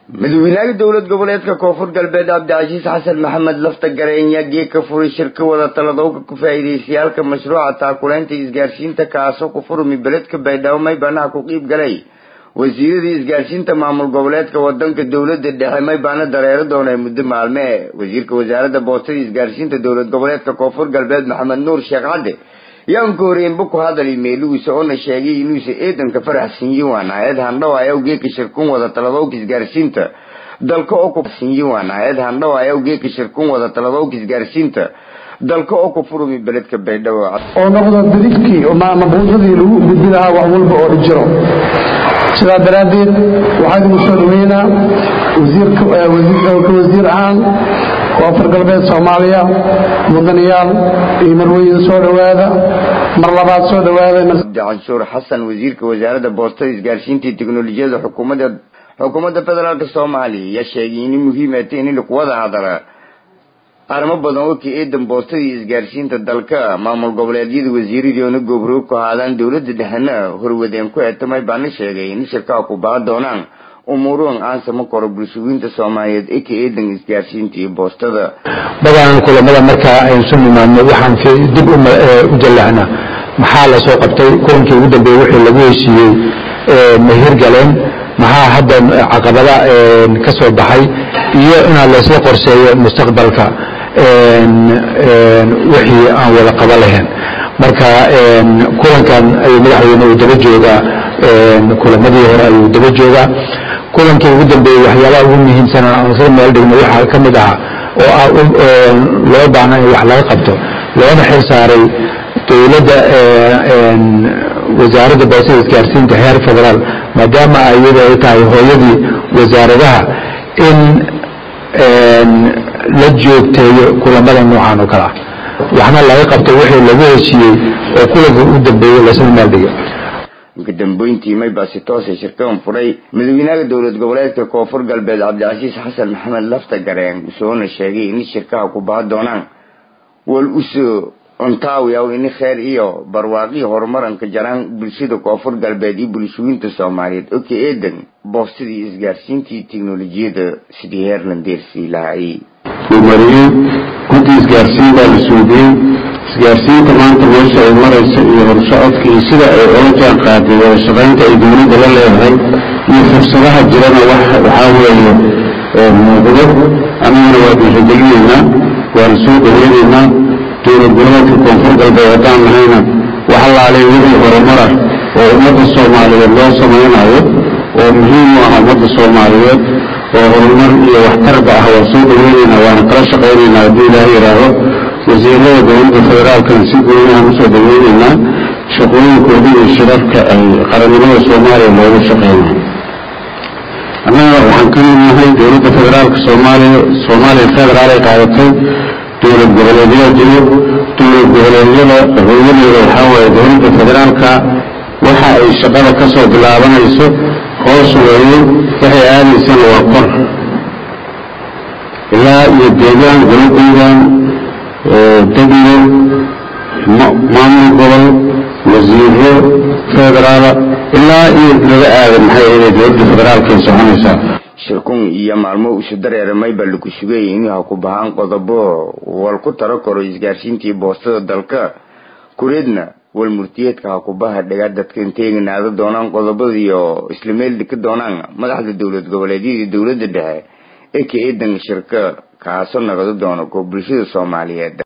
madaxweynaha dowlad goboleedka koonfur galbeed Cabdicasiis Xasan Maxamed lafta gareenya geeka furay shirka wada taladowga ku faa'iideystayaalka mashruuca taakuleynta isgaarsiinta kaasoo ku furmi beledka Baydhabo may banaha ku qiib galay wasiirada isgaarsiinta maamul goboleedka wadanka dowladda dhexe may bana dareero doonay muddo maalme wasiirka wasaaradda boostada isgaarsiinta dowlad goboleedka koonfur galbeed Maxamed Nuur Sheekh Cadde yaan kooreen buku hadal iimayluisa oo na sheegay inuu eedanka faraxsan yihiin ayad handhawayo geeka shirkun wada taladowga isgaarsiinta dalka oo ku yihiin ayad handhawayo geeka shirkun wada taladowga isgaarsiinta dalka oo ku furmi beledka Baydhabo oo noqdo dirifkii oo maamulkii lagu gudbinaha wax walba oo jiro sida daraadeed waxaan ugu soo dhaweynaa wasiir aan koonfur galbeed Soomaaliya mudanayaal iyo marweyne soo dhawaada mar labaad soo dhawaada Canshuur Xasan wasiirka wasaaradda boostada isgaarsiinta iyo tiknoolajiyada xukuumadda federaalka Soomaaliya ya sheegay in muhiim ah in la wada hadalo arrimo badan oo ka eedan boostada isgaarsiinta dalka maamul goboleedyada wasiiradooda gobro ku haadaan dowladda dhexna horwadeen ku eetamay baan sheegay in shirka ku baa doonaan umuurun aan sama koro bulshooyinka Soomaaliyeed ee ka eedan isgaarsiinta iyo boostada badan kulamada marka ay sunnimo waxaan fi dib u jalacna maxaa la soo qabtay kulankii ugu dambeeyay wixii lagu heshiiyay mahir galeen maxaa hadda caqabada ka soo baxay iyo in la soo qorseeyo mustaqbalka wixii aan wada qaban lahayn marka kulankan ay madaxweynuhu daba jooga kulamadii hore ay daba jooga kulankii ugu dambeeyay waxyaalaha ugu muhiimsan oo soo meel dhigno waxa ka mid ah oo loo baahnaa in wax laga qabto loona xil saaray dowladda wasaaradda boostada isgaarsiinta heer federaal maadaama iyada ay tahay hooyadii wasaaradaha in la joogteeyo kulamada noocan oo kale waxna laga qabto wixii lagu heshiiyey oo kulanka ugu dambeeyay la soo meel dhigay kadambeyntii may baasitoos shirkan furay madaxweynaha dowlad goboleedka koonfur galbeed Cabdicasiis Xasan Maxamed lafta gareen soo sheegay in shirkaha ku baa doonaan wal usoo ontaawiya in khayr iyo barwaaqi horumaranka jaraan bulshada koonfur galbeed iyo bulshooyinka Soomaaliyeed oo ka eedan boostada isgaarsiinta iyo tiknoolajiyada sidii heerlandeersi lahaay mariyay guddi isgaarsiinta la suudiyay isgaarsiinta maanta meesha ay marayso iyo horsocodka iyo sida ay uga jaan qaaday wada shaqaynta ay dowladda la leedahay iyo fursadaha jirana waxaa weeye muuqdo annagana waa dhiirigelinaynaa waana soo dhaweynaynaa dowlad goboleedka koonfur galbeed haddaan nahayna wax allaalay wixii horumar ah oo ummadda Soomaaliyeed loo samaynayo oo muhiim u ah ummadda Soomaaliyeed oo horumar iyo waxtarba ah waa soo dhaweynaynaa waana kala shaqaynaynaa haddii ilaahay yidhaaho wasiirada dowladda federaalkana si gooni ah usoo dhaweynaynaa shaqooyinkooda iyo shirarka ay qarannimada Soomaaliya loogu shaqeynayo annaga waxaan ka mid nahay dowladda federaalka Soomaaliya federaal ay qaadatay dowlad goboleedyada jiro dowlad goboleedyada hooyadeeda waxaa waaye dowladda federaalka waxa ay shaqada ka soo bilaabanayso hoos weeye waxay aadaysana waa kor ilaa iyo deegaan goboleedyada degmo maamul gobol wasiiro federaala ilaa iyo laga aadan maxay ahayd dowladda federaalka ay soconaysaa shirkun iyo maalmo isu dareeramay baa lagu sugay inuu ku baahan qodobo wal ku taro karo isgaarsiintii boostada dalka kureedna wal murtiyeedka ku baaha dhaga dadka inteegnaada doonaan qodobada iyo isla meel dhig doonaan madaxda dowlad goboleedyada dowladda dhexe ee ka eedan shirka kaasoo nagado doono ko bulshada Soomaaliyeed